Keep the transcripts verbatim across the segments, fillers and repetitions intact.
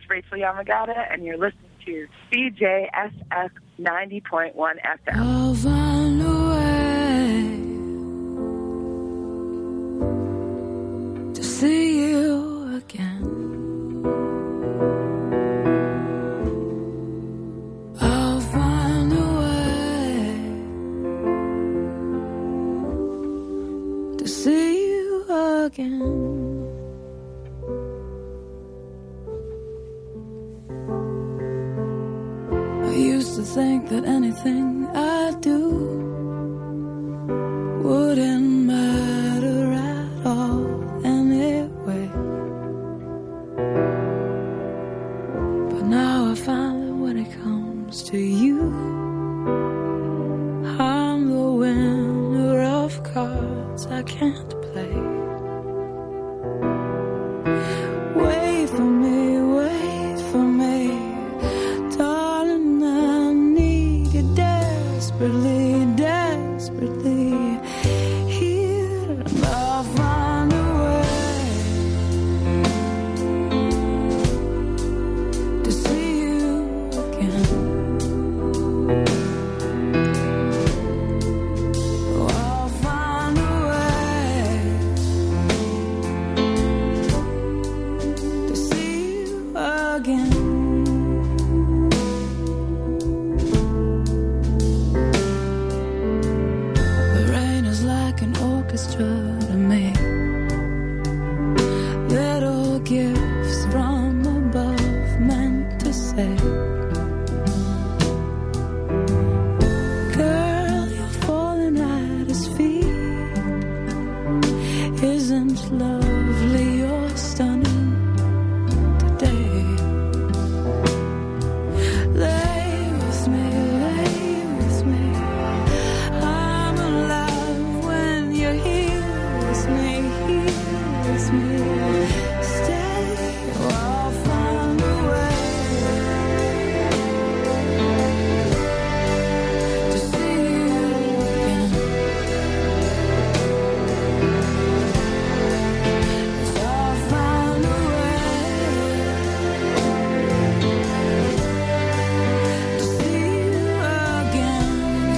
Rachel Yamagata, and you're listening to C J S F ninety point one F M. I'll find a way to see you again. I'll find a way to see you again. To think that anything I do wouldn't matter at all anyway. But now I find that when it comes to you, I'm the winner of cards I can't play. Wait for me, wait for me, desperately, desperately here, and I'll find a way to see you again. Oh, I'll find a way to see you again. To me, little gifts from above meant to say, girl, you're falling at his feet. Isn't lovely or stunning today? Lay with me, lay with me. I'm alive when you're here. Me, stay, or I'll find a way to see you again. 'Cause I'll find a way to see you again.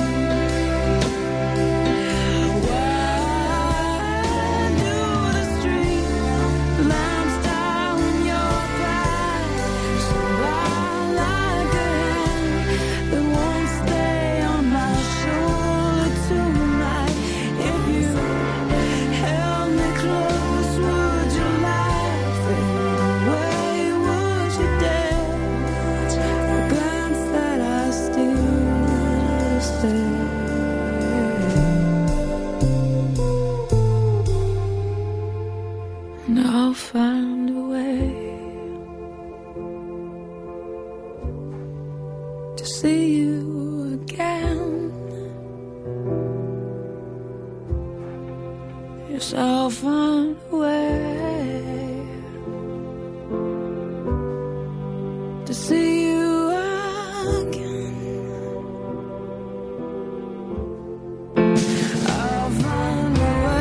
And I'll find a way to see you again. Yes, I'll find a way to see you again. I'll find a way.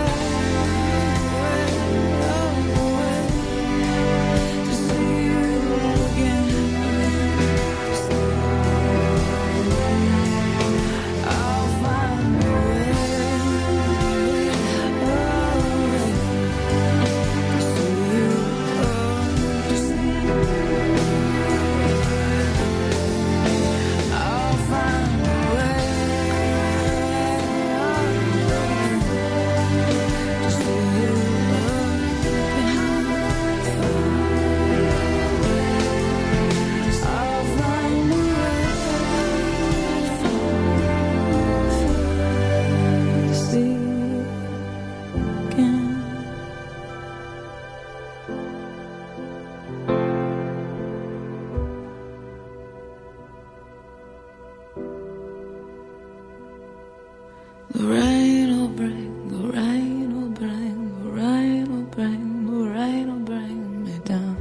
The rain will bring, the rain will bring, the rain will bring, the rain will bring me down.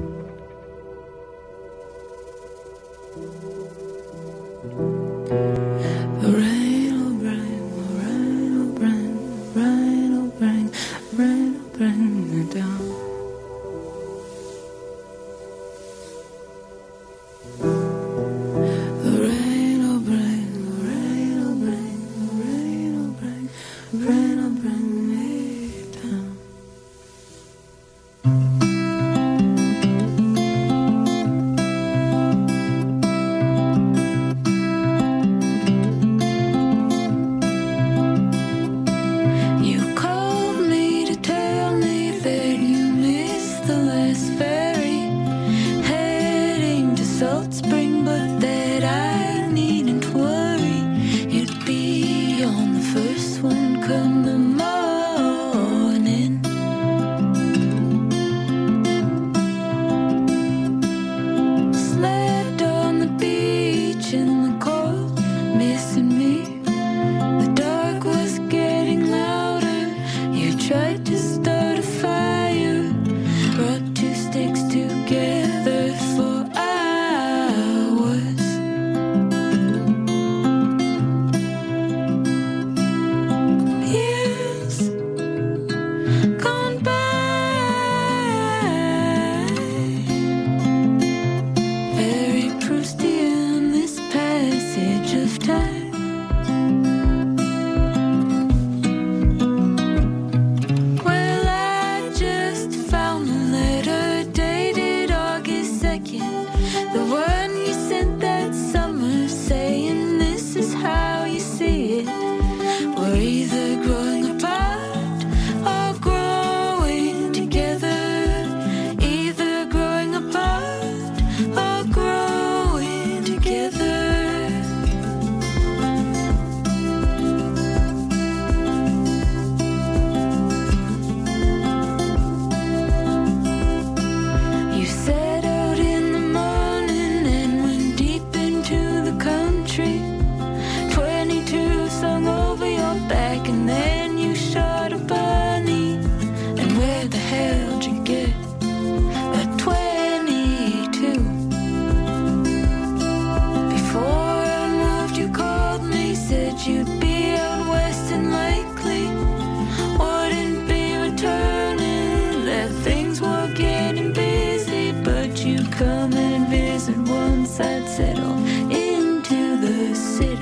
The rain will bring, the rain will bring, the rain will bring, the rain will bring me down. you'd be out west and likely wouldn't be returning. That things were getting busy, but you'd come and visit once I'd settle into the city.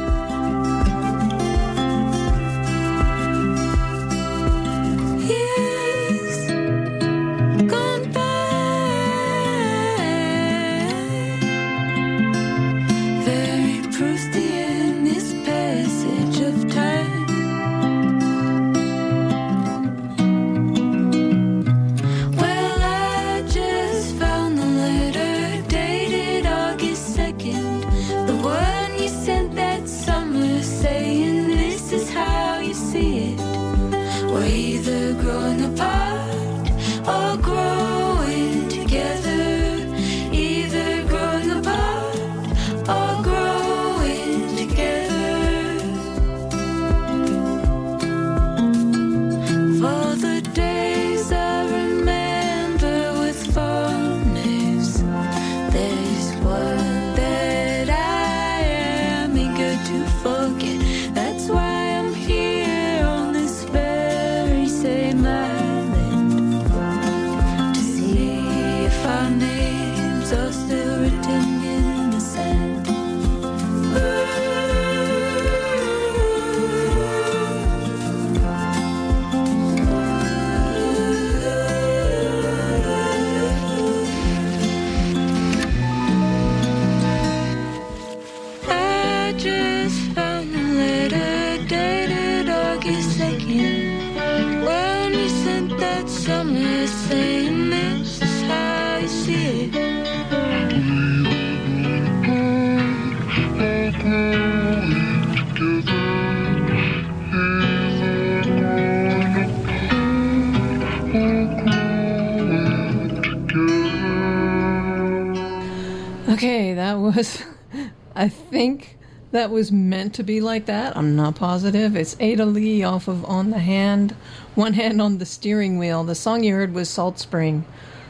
Okay, that was, I think that was meant to be like that. I'm not positive. It's Ada Lee off of On the Hand, One Hand on the Steering Wheel. The song you heard was Salt Spring.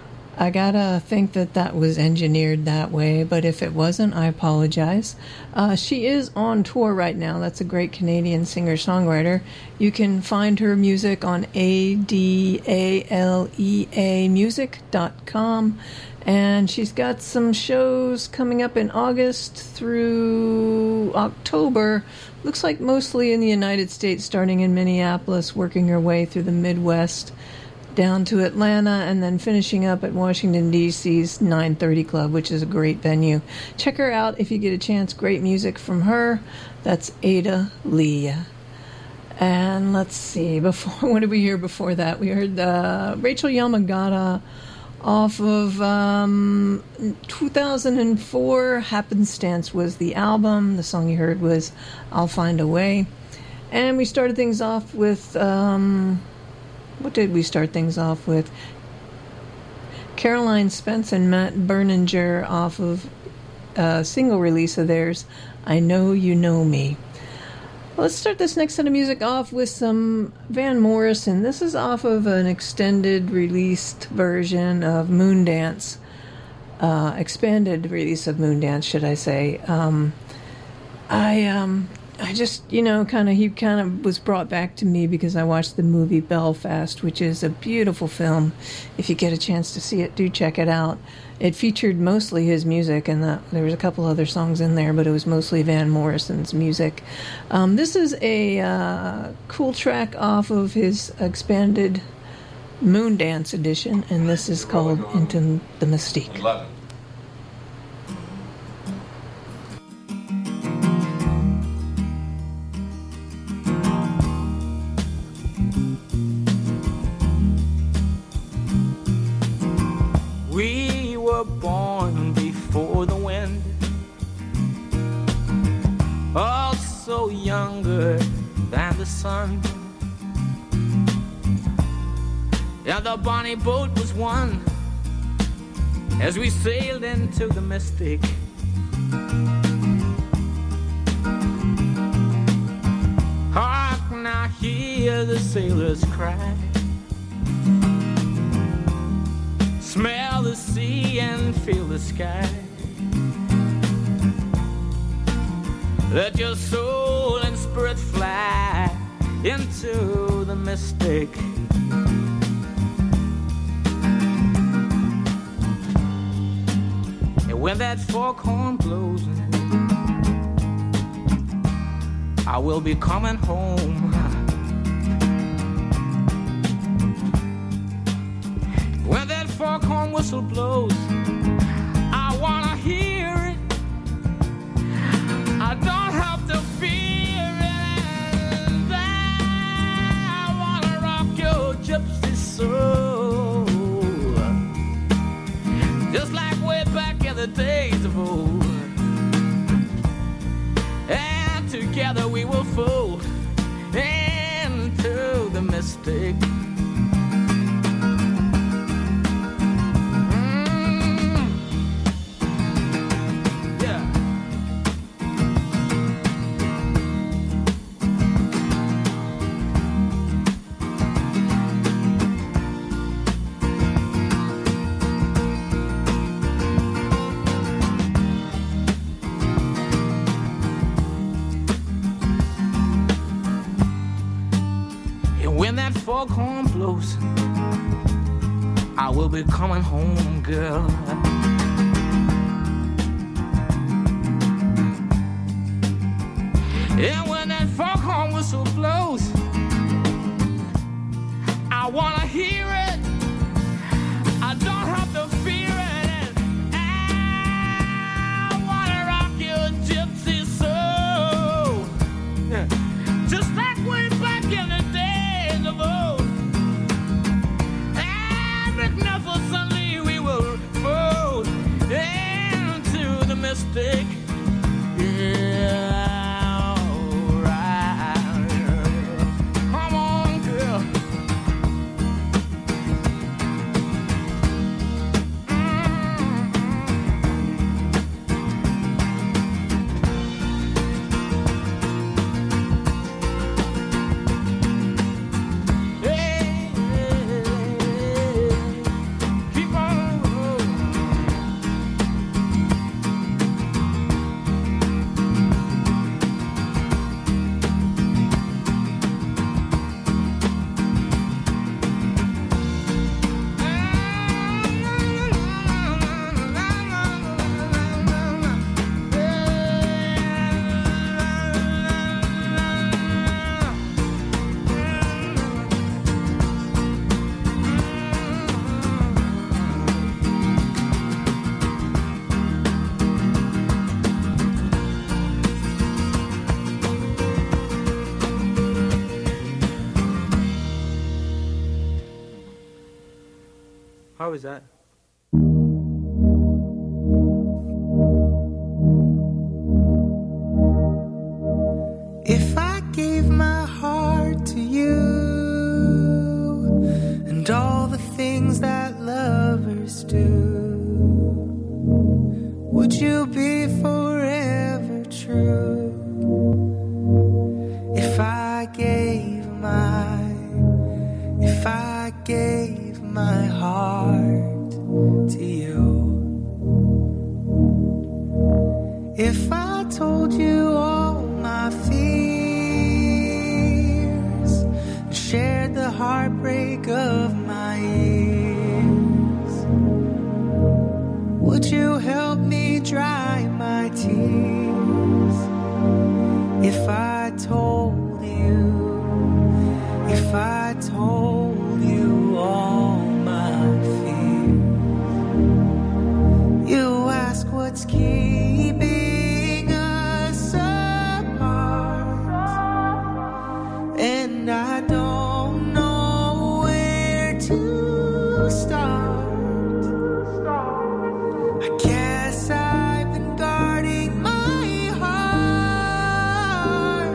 I gotta think that that was engineered that way, but if it wasn't, I apologize. Uh, she is on tour right now. That's a great Canadian singer-songwriter. You can find her music on A D A L E A music dot com. And she's got some shows coming up in August through October. Looks like mostly in the United States, starting in Minneapolis, working her way through the Midwest, down to Atlanta, and then finishing up at Washington, D C's nine thirty Club, which is a great venue. Check her out if you get a chance. Great music from her. That's Ada Lee. And let's see, before what did we hear before that? We heard uh, Rachel Yamagata off of um, two thousand four, Happenstance was the album. The song you heard was I'll Find a Way. And we started things off with, um, what did we start things off with? Caroline Spence and Matt Berninger off of a single release of theirs, I Know You Know Me. Let's start this next set of music off with some Van Morrison. This is off of an extended released version of Moondance. Uh, expanded release of Moondance, should I say. Um, I um, I just, you know, kind of, he kind of was brought back to me because I watched the movie Belfast, which is a beautiful film. If you get a chance to see it, do check it out. It featured mostly his music, and the, there was a couple other songs in there, but it was mostly Van Morrison's music. Um, this is a uh, cool track off of his expanded Moondance edition, and this is called Into the Mystique. eleven. We were born before the wind, also younger than the sun. Yeah, the bonnie boat was one as we sailed into the mystic. Hark now, hear the sailors cry. Smell the sea and feel the sky. Let your soul inspire into the mystic. And when that foghorn blows, I will be coming home. When that foghorn whistle blows, I wanna hear it. I don't have to fear it. I wanna rock your gypsy soul, just like way back in the days of old. And together we will fold into the mystic. Foghorn blows, I will be coming home, girl. And when that foghorn whistle blows, I wanna hear it. I don't have to fear it. I wanna rock your gypsy soul, yeah. Just like way back in the days of old. And magnificently we will fold into the mystic. Yeah. How is that? If I gave my heart to you and all the things that lovers do, would you be forever true? If I gave my, if I gave my heart to you, if I told you all my fears and shared the heartbreak of my years, would you help me dry my tears? If I told you, if I told you all my fears, you ask what's keeping us apart, and I don't know where to start. I guess I've been guarding my heart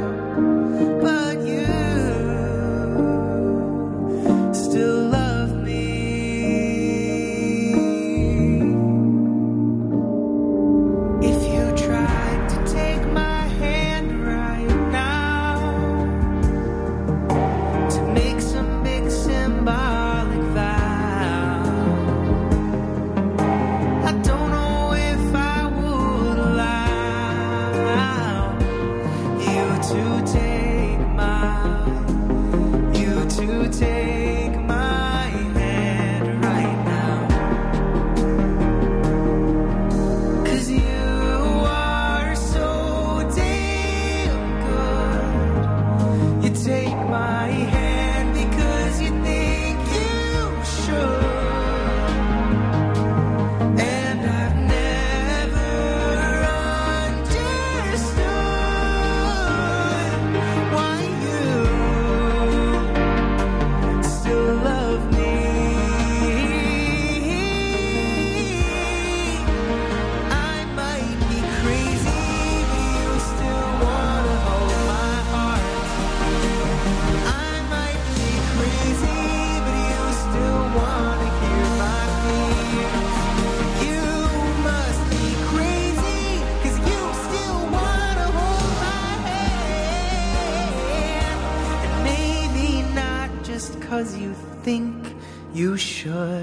because you think you should.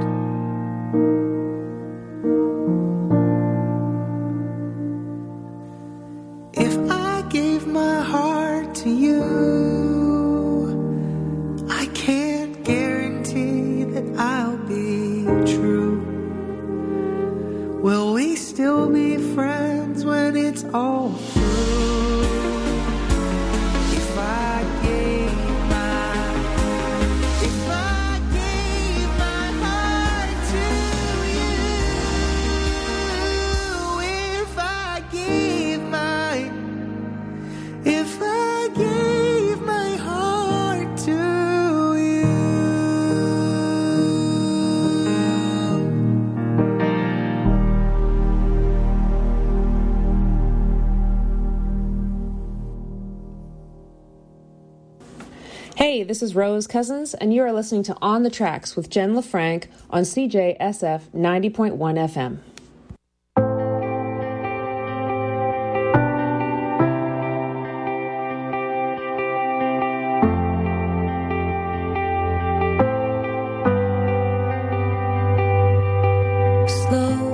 If I gave my heart to you, I can't guarantee that I'll be true. Will we still be friends when it's all through? If I gave my, if I gave my heart to you, if I gave my, if I gave my heart to you. Hey, this is Rose Cousins, and you are listening to On the Tracks with Jen LaFranc on C J S F ninety point one F M. Slow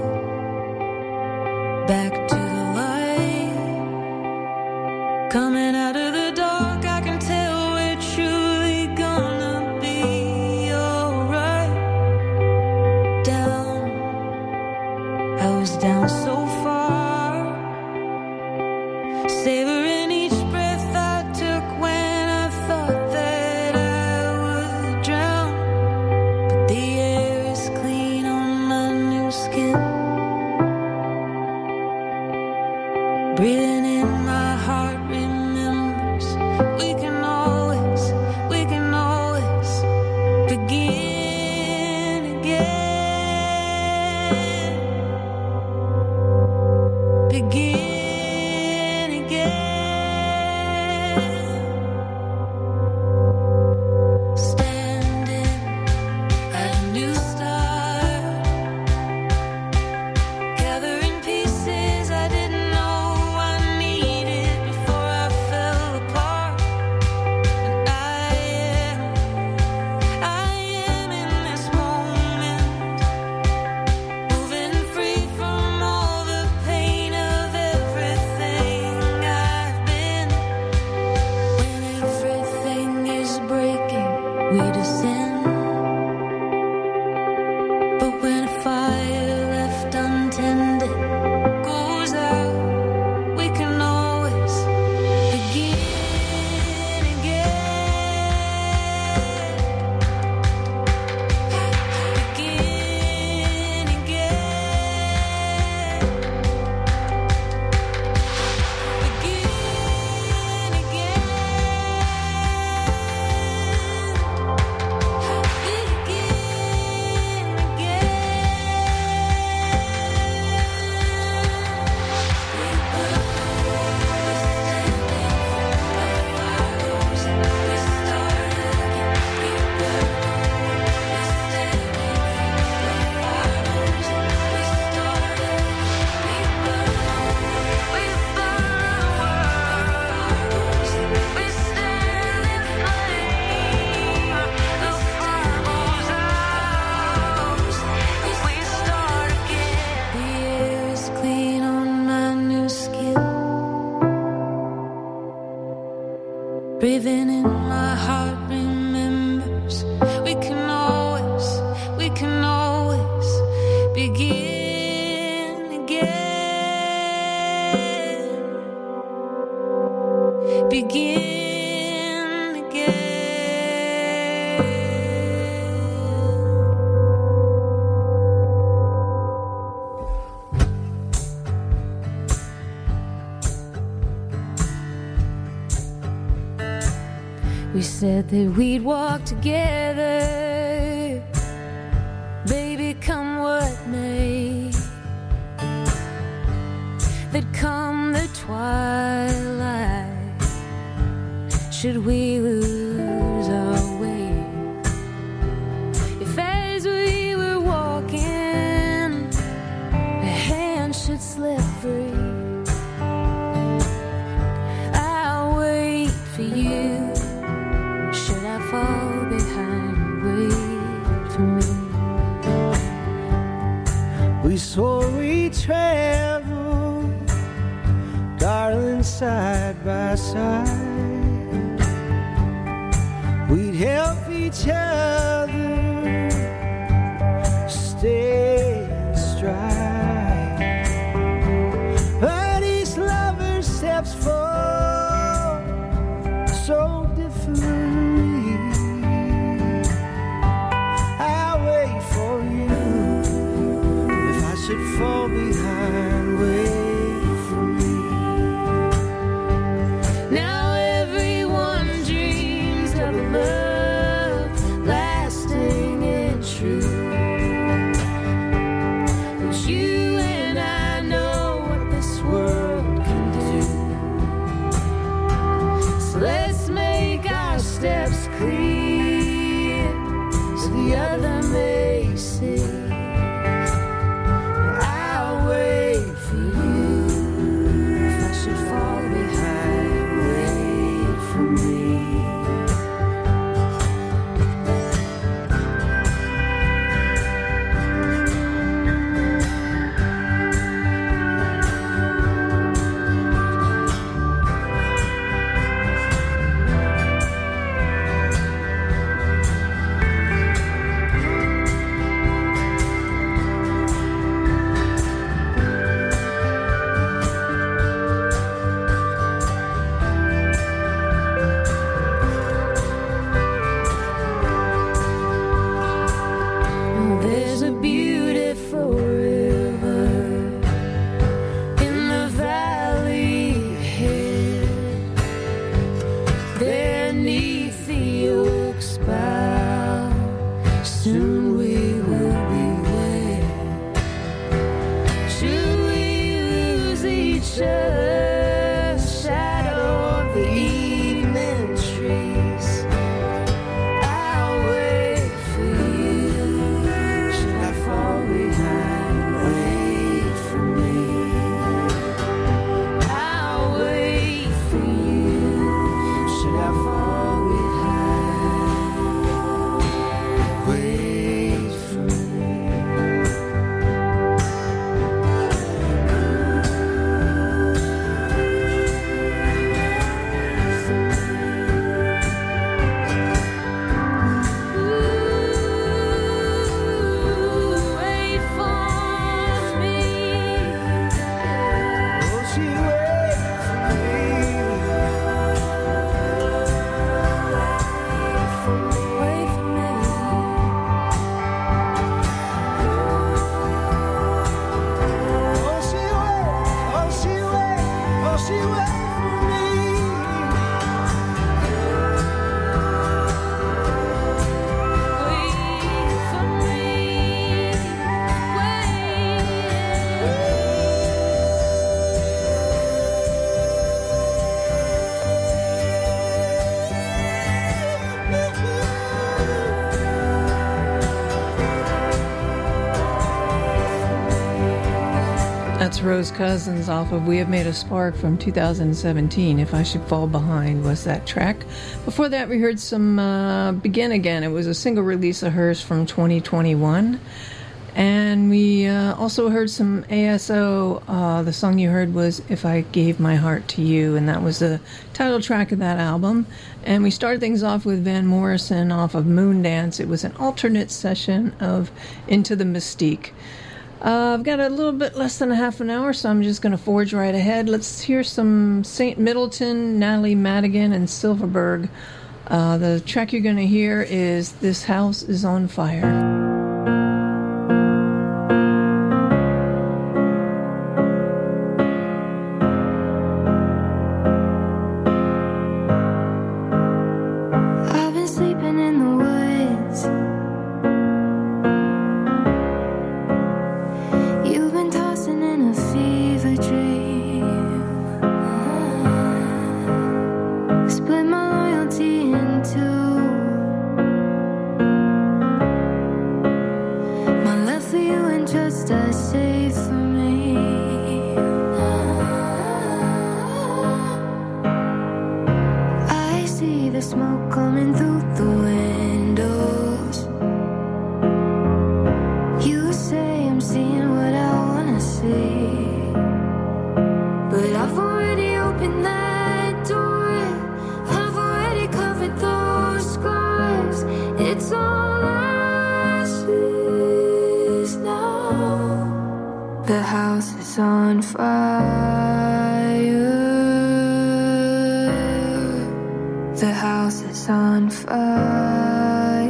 back to the light, coming out of the dark. I can tell we're truly gonna be alright. Down, I was down so far, savoring each breath I took when I thought that I would drown. But the air is clean on my new skin. Breathing in my heart remembers we can always, we can always begin again. Begin again. Standing at a new start, gathering pieces I didn't know I needed before I fell apart. And I am, I am in this moment, moving free from all the pain of everything I've been. When everything is breaking, we descend. But when a fire left untended goes out, we can always begin again. Begin again. Begin again. Begin Breathing in my heart remembers we can always, we can always begin again. Begin again. We said that we'd walk together, baby, come what may. That come the twilight, should we lose our way. If as we were walking, a hand should slip free, I'll wait for you. Should I fall behind? lying side by side. We'd help each other stay in stride. But each lover's steps fall so differently. I'll wait for you. If I should fall behind, wait for me. Now everyone dreams of a love lasting and true. But you and I know what this world can do. So let's make our steps clear so the other may see. I'll wait for you. If I should fall behind, wait for me. There's a beautiful river in the valley ahead. There 'neath the oak's bough, soon we will be wed. Should we lose each other, shadow of the evening trees, I'll wait for you. Should I fall behind, wait for me. I'll wait for you. Should I fall behind, wait for me. Ooh, wait for me. Won't you wait for me? Wait for me. Won't she wait? Won't she wait? Won't she wait for me? Wait for me. That's Rose Cousins off of We Have Made a Spark from two thousand seventeen. If I Should Fall Behind was that track. Before that, we heard some uh, Begin Again. It was a single release of hers from twenty twenty-one. And we uh, also heard some A S O. Uh, the song you heard was If I Gave My Heart to You, and that was the title track of that album. And we started things off with Van Morrison off of Moondance. It was an alternate session of Into the Mystique. Uh, I've got a little bit less than a half an hour, so I'm just going to forge right ahead. Let's hear some Saint Middleton, Natalie Madigan, and Silverberg. Uh, the track you're going to hear is This House is on Fire. I've been sleeping in the woods. You've been tossing in a fever dream. Split my loyalty in two. on fire.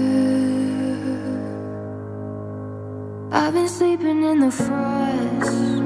I've been sleeping in the forest.